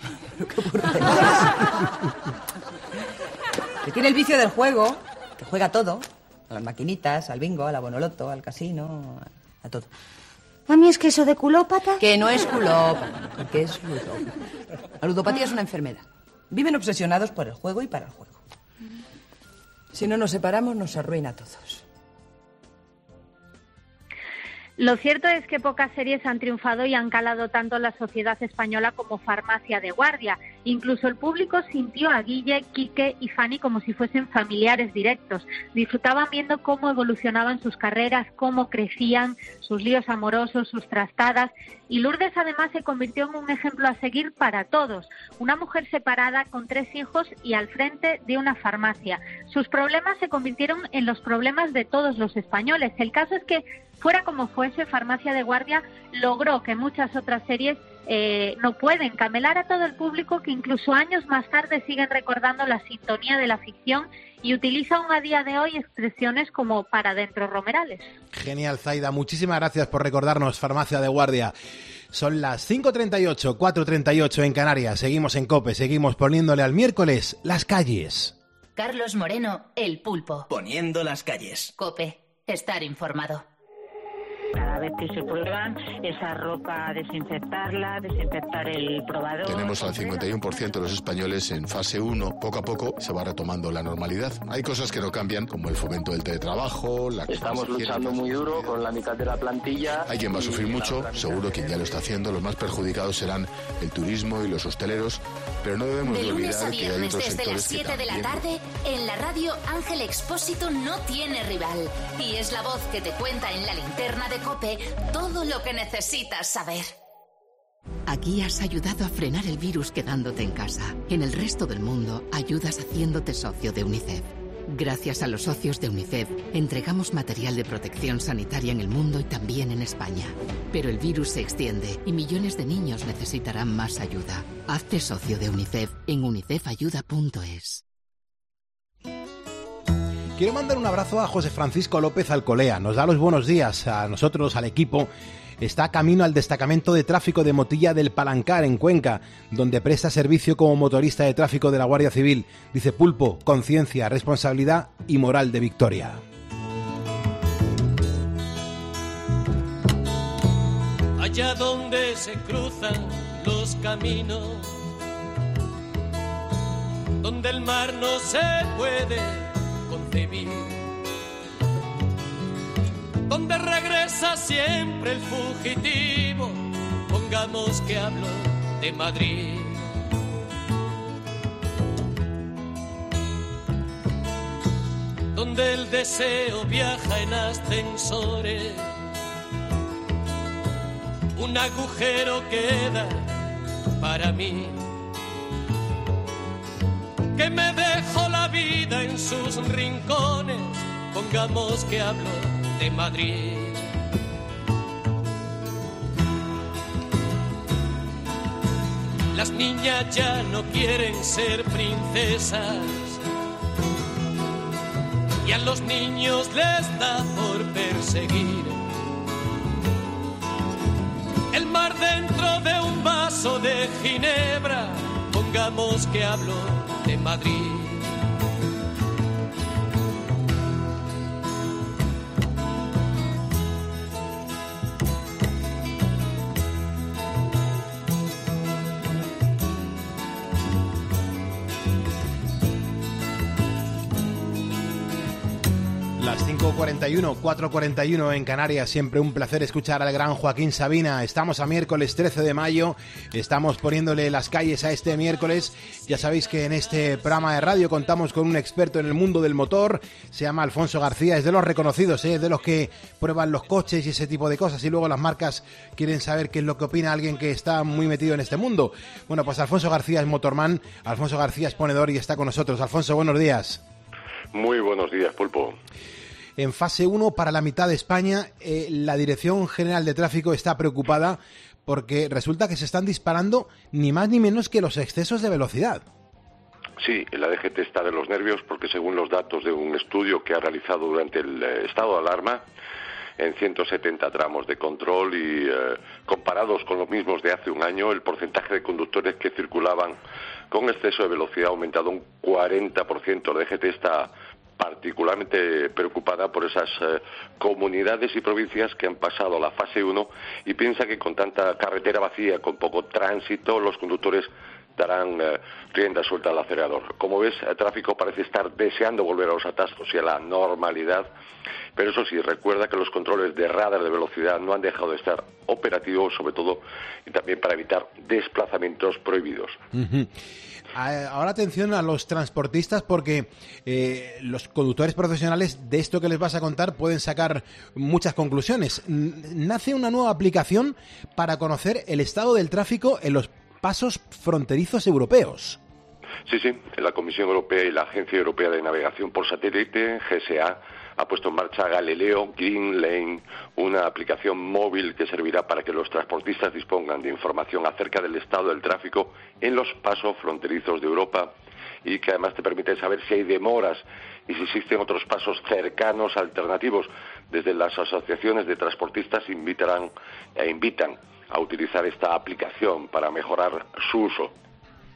Que tiene el vicio del juego, que juega a todo. A las maquinitas, al bingo, a la bonoloto, al casino, a, a todo. A mí es que eso de culópata... Que no es culópata, que es ludópata. La ludopatía es una enfermedad. Viven obsesionados por el juego y para el juego. Si no nos separamos, nos arruina a todos. Lo cierto es que pocas series han triunfado y han calado tanto en la sociedad española como Farmacia de Guardia. Incluso el público sintió a Guille, Quique y Fanny como si fuesen familiares directos. Disfrutaban viendo cómo evolucionaban sus carreras, cómo crecían, sus líos amorosos, sus trastadas. Y Lourdes además se convirtió en un ejemplo a seguir para todos. Una mujer separada con tres hijos y al frente de una farmacia. Sus problemas se convirtieron en los problemas de todos los españoles. El caso es que, fuera como fuese, Farmacia de Guardia logró que muchas otras series eh, no pueden camelar a todo el público, que incluso años más tarde siguen recordando la sintonía de la ficción y utilizan a día de hoy expresiones como para dentro Romerales. Genial, Zaida. Muchísimas gracias por recordarnos Farmacia de Guardia. Son las cinco treinta y ocho, cuatro treinta y ocho en Canarias. Seguimos en COPE, seguimos poniéndole al miércoles las calles. Carlos Moreno, El Pulpo. Poniendo las calles. COPE, estar informado. Cada vez que se prueban esa ropa, desinfectarla, desinfectar el probador. Tenemos al cincuenta y uno por ciento de los españoles en fase uno. Poco a poco se va retomando la normalidad. Hay cosas que no cambian, como el fomento del teletrabajo, la... Estamos luchando muy duro con la mitad de la plantilla. Hay quien va a sufrir mucho, seguro quien ya lo está haciendo. Los más perjudicados serán el turismo y los hosteleros, pero no debemos de de lunes olvidar a que hay viernes otros desde las sectores que siete de la también... tarde, en la radio Ángel Expósito no tiene rival. Y es la voz que te cuenta en la linterna de COPE todo lo que necesitas saber. Aquí has ayudado a frenar el virus quedándote en casa. En el resto del mundo, ayudas haciéndote socio de UNICEF. Gracias a los socios de UNICEF, entregamos material de protección sanitaria en el mundo y también en España. Pero el virus se extiende y millones de niños necesitarán más ayuda. Hazte socio de UNICEF en unicef ayuda punto es. Quiero mandar un abrazo a José Francisco López Alcolea. Nos da los buenos días a nosotros, al equipo. Está camino al destacamento de tráfico de Motilla del Palancar, en Cuenca, donde presta servicio como motorista de tráfico de la Guardia Civil. Dice: Pulpo, conciencia, responsabilidad y moral de victoria. Allá donde se cruzan los caminos, donde el mar no se puede concebir, donde regresa siempre el fugitivo, pongamos que hablo de Madrid. Donde el deseo viaja en ascensores, un agujero queda para mí, que me dejo la vida en sus rincones, pongamos que hablo de Madrid. Las niñas ya no quieren ser princesas y a los niños les da por perseguir el mar dentro de un vaso de ginebra, pongamos que hablo de Madrid. Las cinco cuarenta y uno, cuatro cuarenta y uno en Canarias. Siempre un placer escuchar al gran Joaquín Sabina. Estamos a miércoles trece de mayo, estamos poniéndole las calles a este miércoles. Ya sabéis que en este programa de radio contamos con un experto en el mundo del motor. Se llama Alfonso García, es de los reconocidos, ¿eh? de los que prueban los coches y ese tipo de cosas, y luego las marcas quieren saber qué es lo que opina alguien que está muy metido en este mundo. Bueno, pues Alfonso García es motorman, Alfonso García es ponedor y está con nosotros. Alfonso, buenos días. Muy buenos días, Pulpo. En fase uno, para la mitad de España, eh, la Dirección General de Tráfico está preocupada porque resulta que se están disparando ni más ni menos que los excesos de velocidad. Sí, la D G T está de los nervios porque, según los datos de un estudio que ha realizado durante el eh, estado de alarma, en ciento setenta tramos de control y eh, comparados con los mismos de hace un año, el porcentaje de conductores que circulaban con exceso de velocidad ha aumentado un cuarenta por ciento. La D G T está particularmente preocupada por esas eh, comunidades y provincias que han pasado a la fase uno y piensa que con tanta carretera vacía, con poco tránsito, los conductores darán eh, rienda suelta al acelerador. Como ves, el tráfico parece estar deseando volver a los atascos y a la normalidad, pero eso sí, recuerda que los controles de radar de velocidad no han dejado de estar operativos, sobre todo y también para evitar desplazamientos prohibidos. Uh-huh. Ahora atención a los transportistas, porque eh, los conductores profesionales de esto que les vas a contar pueden sacar muchas conclusiones. Nace una nueva aplicación para conocer el estado del tráfico en los pasos fronterizos europeos. Sí, sí, la Comisión Europea y la Agencia Europea de Navegación por Satélite, G S A, ha puesto en marcha Galileo Green Lane, una aplicación móvil que servirá para que los transportistas dispongan de información acerca del estado del tráfico en los pasos fronterizos de Europa y que además te permite saber si hay demoras y si existen otros pasos cercanos alternativos. Desde las asociaciones de transportistas invitarán e invitan a utilizar esta aplicación para mejorar su uso.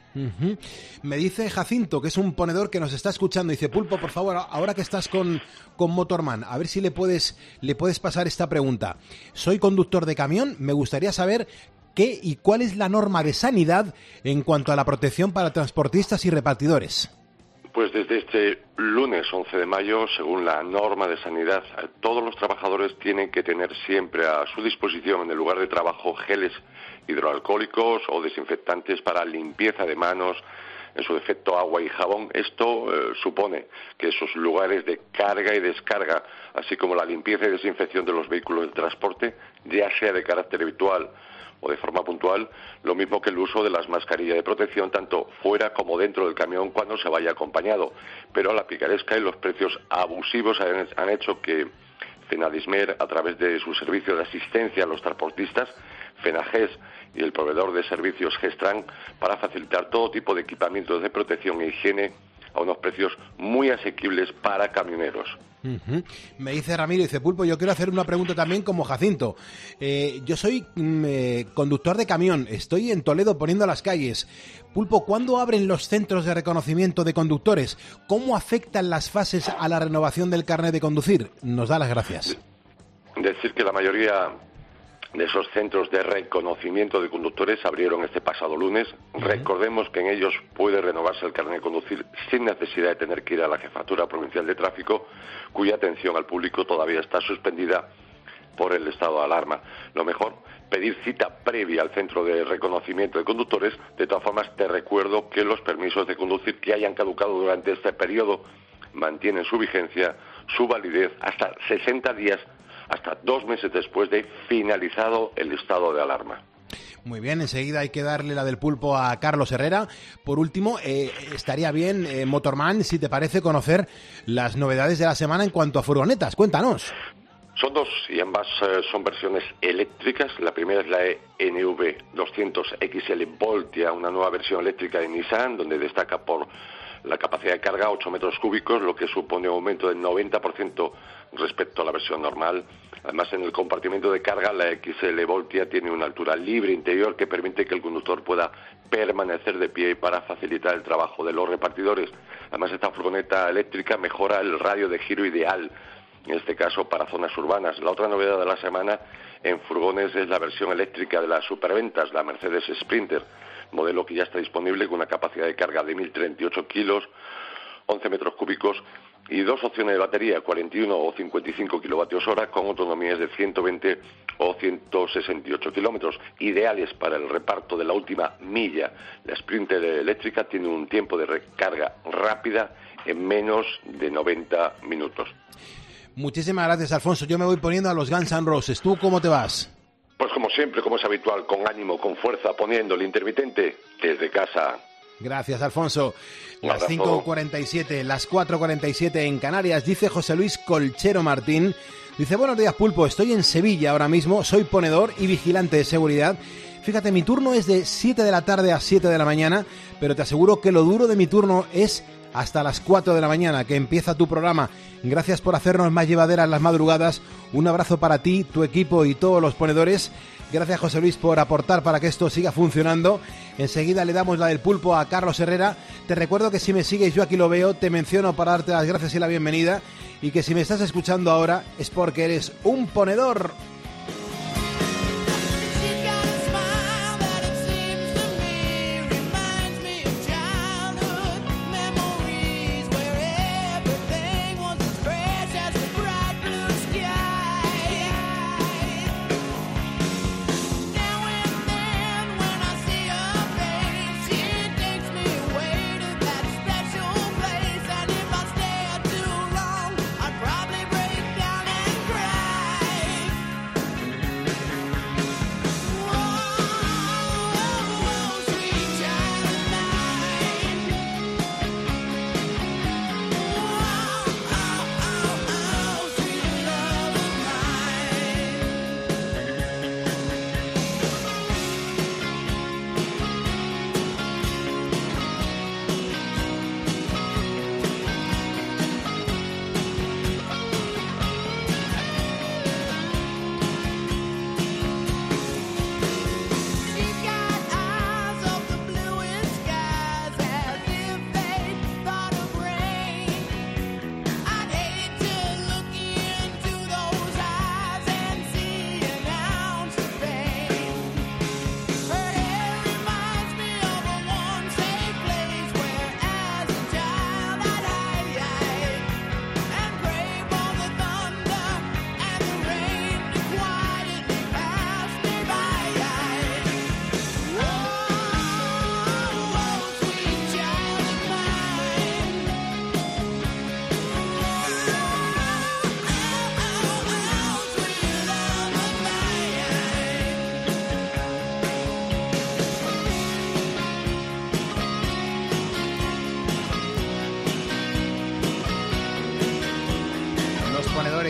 Uh-huh. Me dice Jacinto, que es un ponedor que nos está escuchando, dice: Pulpo, por favor, ahora que estás con, con Motorman, a ver si le puedes, le puedes pasar esta pregunta. Soy conductor de camión, me gustaría saber qué y cuál es la norma de sanidad en cuanto a la protección para transportistas y repartidores. Pues desde este lunes once de mayo, según la norma de sanidad, todos los trabajadores tienen que tener siempre a su disposición en el lugar de trabajo geles hidroalcohólicos o desinfectantes para limpieza de manos, en su defecto agua y jabón. Esto eh, supone que esos lugares de carga y descarga, así como la limpieza y desinfección de los vehículos de transporte, ya sea de carácter habitual o de forma puntual, lo mismo que el uso de las mascarillas de protección tanto fuera como dentro del camión cuando se vaya acompañado. Pero la picaresca y los precios abusivos han, han hecho que Fenadismer, a través de su servicio de asistencia a los transportistas, Fenages y el proveedor de servicios Gestran, para facilitar todo tipo de equipamientos de protección e higiene a unos precios muy asequibles para camioneros. Uh-huh. Me dice Ramiro, dice: Pulpo, yo quiero hacer una pregunta también como Jacinto. Eh, yo soy mm, eh, conductor de camión, estoy en Toledo poniendo las calles. Pulpo, ¿cuándo abren los centros de reconocimiento de conductores? ¿Cómo afectan las fases a la renovación del carnet de conducir? Nos da las gracias. Decir que la mayoría de esos centros de reconocimiento de conductores abrieron este pasado lunes. Uh-huh. Recordemos que en ellos puede renovarse el carnet de conducir sin necesidad de tener que ir a la Jefatura Provincial de Tráfico, cuya atención al público todavía está suspendida por el estado de alarma. Lo mejor, pedir cita previa al centro de reconocimiento de conductores. De todas formas, te recuerdo que los permisos de conducir que hayan caducado durante este periodo mantienen su vigencia, su validez hasta sesenta días, hasta dos meses después de finalizado el estado de alarma. Muy bien, enseguida hay que darle la del pulpo a Carlos Herrera. Por último, eh, estaría bien, eh, Motorman, si te parece, conocer las novedades de la semana en cuanto a furgonetas. Cuéntanos. Son dos y ambas eh, son versiones eléctricas. La primera es la N V doscientos X L Voltia, una nueva versión eléctrica de Nissan, donde destaca por la capacidad de carga ocho metros cúbicos, lo que supone un aumento del noventa por ciento respecto a la versión normal. Además, en el compartimento de carga, la X L Voltia tiene una altura libre interior que permite que el conductor pueda permanecer de pie para facilitar el trabajo de los repartidores. Además, esta furgoneta eléctrica mejora el radio de giro ideal, en este caso para zonas urbanas. La otra novedad de la semana en furgones es la versión eléctrica de las superventas, la Mercedes Sprinter, modelo que ya está disponible con una capacidad de carga de mil treinta y ocho kilos, once metros cúbicos y dos opciones de batería, cuarenta y uno o cincuenta y cinco kilovatios hora, con autonomías de ciento veinte o ciento sesenta y ocho kilómetros, ideales para el reparto de la última milla. La Sprinter eléctrica tiene un tiempo de recarga rápida en menos de noventa minutos. Muchísimas gracias, Alfonso. Yo me voy poniendo a los Guns N' Roses. ¿Tú cómo te vas? Pues como siempre, como es habitual, con ánimo, con fuerza, poniendo el intermitente desde casa. Gracias, Alfonso. Las cinco cuarenta y siete, las cuatro cuarenta y siete en Canarias, dice José Luis Colchero Martín. Dice: buenos días, Pulpo, estoy en Sevilla ahora mismo, soy ponedor y vigilante de seguridad. Fíjate, mi turno es de siete de la tarde a siete de la mañana, pero te aseguro que lo duro de mi turno es hasta las cuatro de la mañana, que empieza tu programa. Gracias por hacernos más llevaderas las madrugadas. Un abrazo para ti, tu equipo y todos los ponedores. Gracias, José Luis, por aportar para que esto siga funcionando. Enseguida le damos la del pulpo a Carlos Herrera. Te recuerdo que si me sigues, yo aquí lo veo, te menciono para darte las gracias y la bienvenida, y que si me estás escuchando ahora es porque eres un ponedor.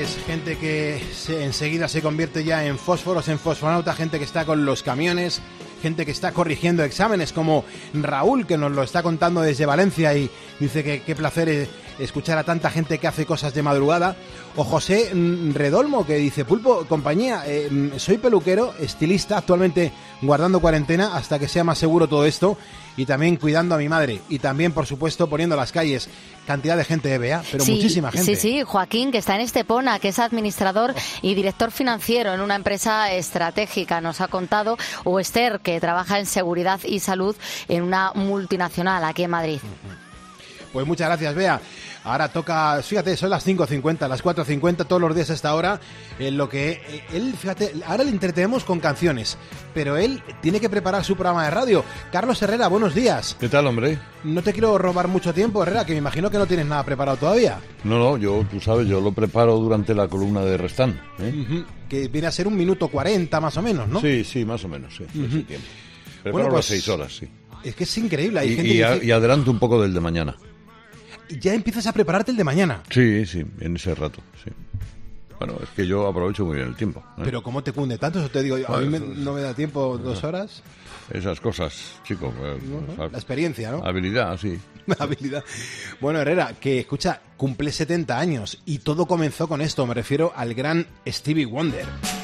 pues gente que se, enseguida se convierte ya en fósforos, en fosfonauta, gente que está con los camiones, gente que está corrigiendo exámenes, como Raúl, que nos lo está contando desde Valencia y dice que qué placer es escuchar a tanta gente que hace cosas de madrugada, o José Redolmo, que dice: Pulpo, compañía, eh, soy peluquero, estilista, actualmente guardando cuarentena hasta que sea más seguro todo esto, y también cuidando a mi madre, y también, por supuesto, poniendo las calles. Cantidad de gente, Bea, pero sí, muchísima gente. Sí, sí, Joaquín, que está en Estepona, que es administrador y director financiero en una empresa estratégica, nos ha contado, o Esther, que trabaja en seguridad y salud en una multinacional aquí en Madrid. Pues muchas gracias, Bea. Ahora toca, fíjate, son las cinco cincuenta, las cuatro cincuenta, todos los días a esta hora, en lo que él, fíjate, ahora le entretenemos con canciones, pero él tiene que preparar su programa de radio. Carlos Herrera, buenos días. ¿Qué tal, hombre? No te quiero robar mucho tiempo, Herrera, que me imagino que no tienes nada preparado todavía. No, no, yo, tú sabes, yo lo preparo durante la columna de Restán, ¿eh? Uh-huh. Que viene a ser un minuto cuarenta más o menos, ¿no? Sí, sí, más o menos, sí, uh-huh. Ese tiempo. Preparo bueno, pues, las seis horas, sí. Es que es increíble. Hay y, gente y, que a, dice... y adelanto un poco del de mañana. Ya empiezas a prepararte el de mañana. Sí, sí, en ese rato, sí. Bueno, es que yo aprovecho muy bien el tiempo, ¿eh? Pero ¿cómo te cunde tanto? Eso te digo, a mí me, no me da tiempo dos horas. Esas cosas, chico. Uh-huh. La experiencia, ¿no? Habilidad, sí. Habilidad. Bueno, Herrera, que escucha, cumple setenta años y todo comenzó con esto. Me refiero al gran Stevie Wonder.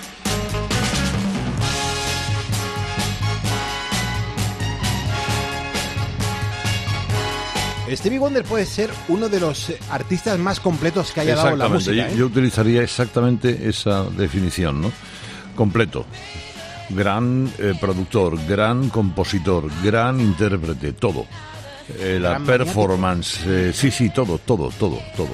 Stevie Wonder puede ser uno de los artistas más completos que haya dado la música, ¿eh? Yo, yo utilizaría exactamente esa definición, ¿no? Completo. Gran eh, productor, gran compositor, gran intérprete, todo. Eh, la performance, eh, sí, sí, todo, todo, todo, todo.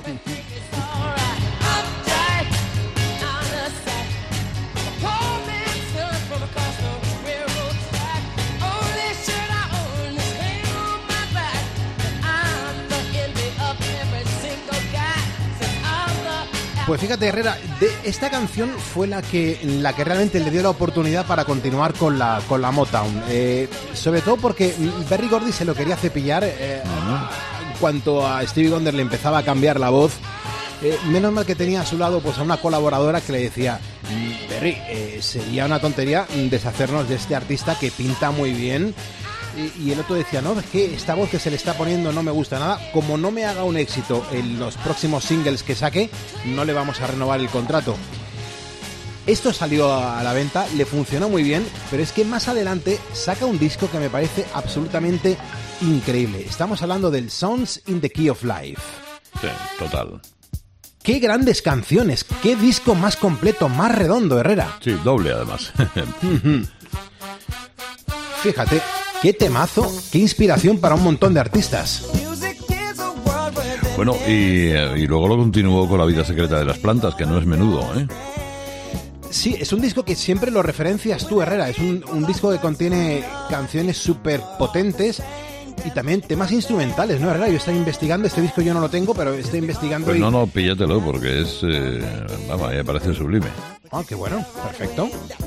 Pues fíjate, Herrera, de esta canción fue la que la que realmente le dio la oportunidad para continuar con la con la Motown. Eh, sobre todo porque Berry Gordy se lo quería cepillar eh, uh-huh. En cuanto a Stevie Wonder le empezaba a cambiar la voz. Eh, menos mal que tenía a su lado pues a una colaboradora que le decía: Berry, eh, sería una tontería deshacernos de este artista que pinta muy bien. Y el otro decía: no, es que esta voz que se le está poniendo no me gusta nada, como no me haga un éxito en los próximos singles que saque, no le vamos a renovar el contrato. Esto salió a la venta, le funcionó muy bien, pero es que más adelante saca un disco que me parece absolutamente increíble. Estamos hablando del Songs in the Key of Life. Sí, total. ¡Qué grandes canciones! ¡Qué disco más completo, más redondo, Herrera! Sí, doble además. Fíjate, qué temazo, qué inspiración para un montón de artistas. Bueno, y, y luego lo continuó con La vida secreta de las plantas, que no es menudo, ¿eh? Sí, es un disco que siempre lo referencias tú, Herrera. Es un, un disco que contiene canciones súper potentes y también temas instrumentales, ¿no, Herrera? Yo estoy investigando, este disco yo no lo tengo, pero estoy investigando... Pues y... no, no, píllatelo, porque es... Eh, vamos, me parece sublime. Ah, qué bueno, perfecto.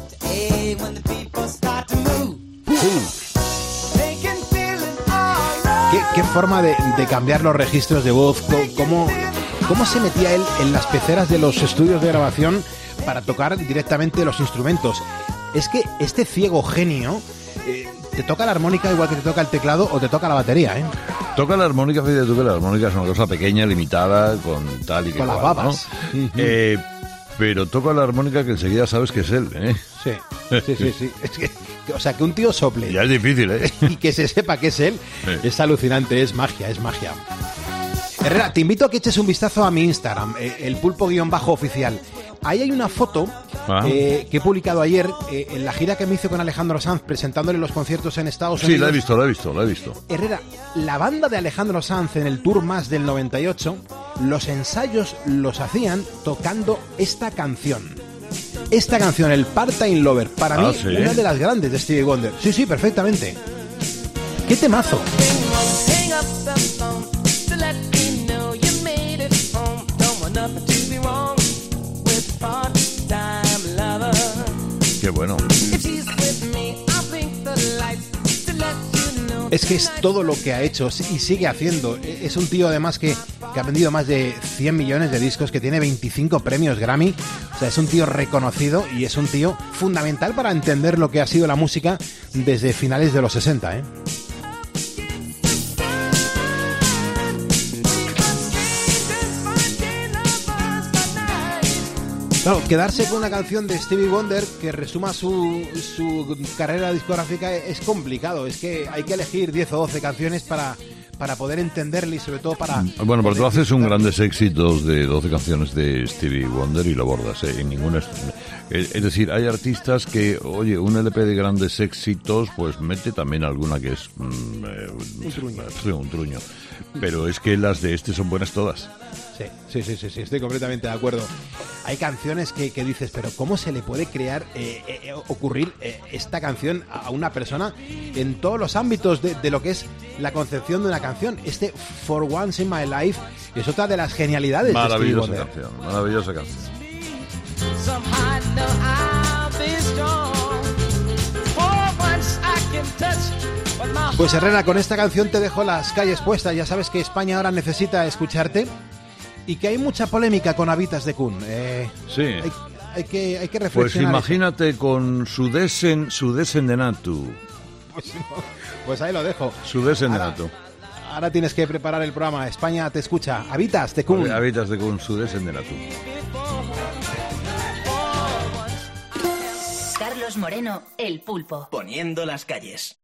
¿Qué, qué forma de, de cambiar los registros de voz? ¿Cómo, ¿Cómo se metía él en las peceras de los estudios de grabación para tocar directamente los instrumentos? Es que este ciego genio eh, te toca la armónica igual que te toca el teclado o te toca la batería, ¿eh? Toca la armónica, fíjate tú que la armónica es una cosa pequeña, limitada, con tal y que con cual, las babas, ¿no? Uh-huh. eh, pero toca la armónica que enseguida sabes que es él, ¿eh? Sí, sí, sí, sí. Es que, o sea, que un tío sople. Ya es difícil, ¿eh? Y que se sepa que es él, sí. Es alucinante, es magia, es magia. Herrera, te invito a que eches un vistazo a mi Instagram, el pulpo-oficial. Ahí hay una foto ah. eh, que he publicado ayer eh, en la gira que me hice con Alejandro Sanz presentándole los conciertos en Estados Unidos. Sí, la he visto, la he visto, la he visto. Herrera, la banda de Alejandro Sanz en el Tour Más del noventa y ocho, los ensayos los hacían tocando esta canción. Esta canción, el Part-Time Lover, para ah, mí ¿sí? Una de las grandes de Stevie Wonder. Sí, sí, perfectamente. ¡Qué temazo! Qué bueno. Es que es todo lo que ha hecho y sigue haciendo. Es un tío además que que ha vendido más de cien millones de discos, que tiene veinticinco premios Grammy. O sea, es un tío reconocido y es un tío fundamental para entender lo que ha sido la música desde finales de los sesenta, ¿eh? Claro, quedarse con una canción de Stevie Wonder que resuma su, su carrera discográfica es complicado. Es que hay que elegir diez o doce canciones para, para poder entenderle y sobre todo para... Bueno, pero tú haces un grandes éxitos de doce canciones de Stevie Wonder y lo bordas, ¿eh? En ninguna... Es decir, hay artistas que, oye, un L P de grandes éxitos, pues mete también alguna que es... Mm, eh, un truño. Sí, un truño. Pero es que las de este son buenas todas. Sí, sí, sí, sí, sí, estoy completamente de acuerdo. Hay canciones que, que dices, pero ¿cómo se le puede crear, eh, eh, ocurrir eh, esta canción a una persona en todos los ámbitos de, de lo que es la concepción de una canción? Este For Once in My Life es otra de las genialidades de Stevie Wonder. Maravillosa canción, maravillosa canción. Pues Herrera, con esta canción te dejo las calles puestas. Ya sabes que España ahora necesita escucharte y que hay mucha polémica con Habitas de Kun. Eh, sí. Hay, hay, que, hay que Pues reflexionar. imagínate eso. con su desen, su desendenatu. Pues, pues ahí lo dejo. Su desendenatu. Ahora, ahora tienes que preparar el programa. España te escucha. Habitas de Kun. Habitas de Kun, su desendenatu. Carlos Moreno, El Pulpo. Poniendo las calles.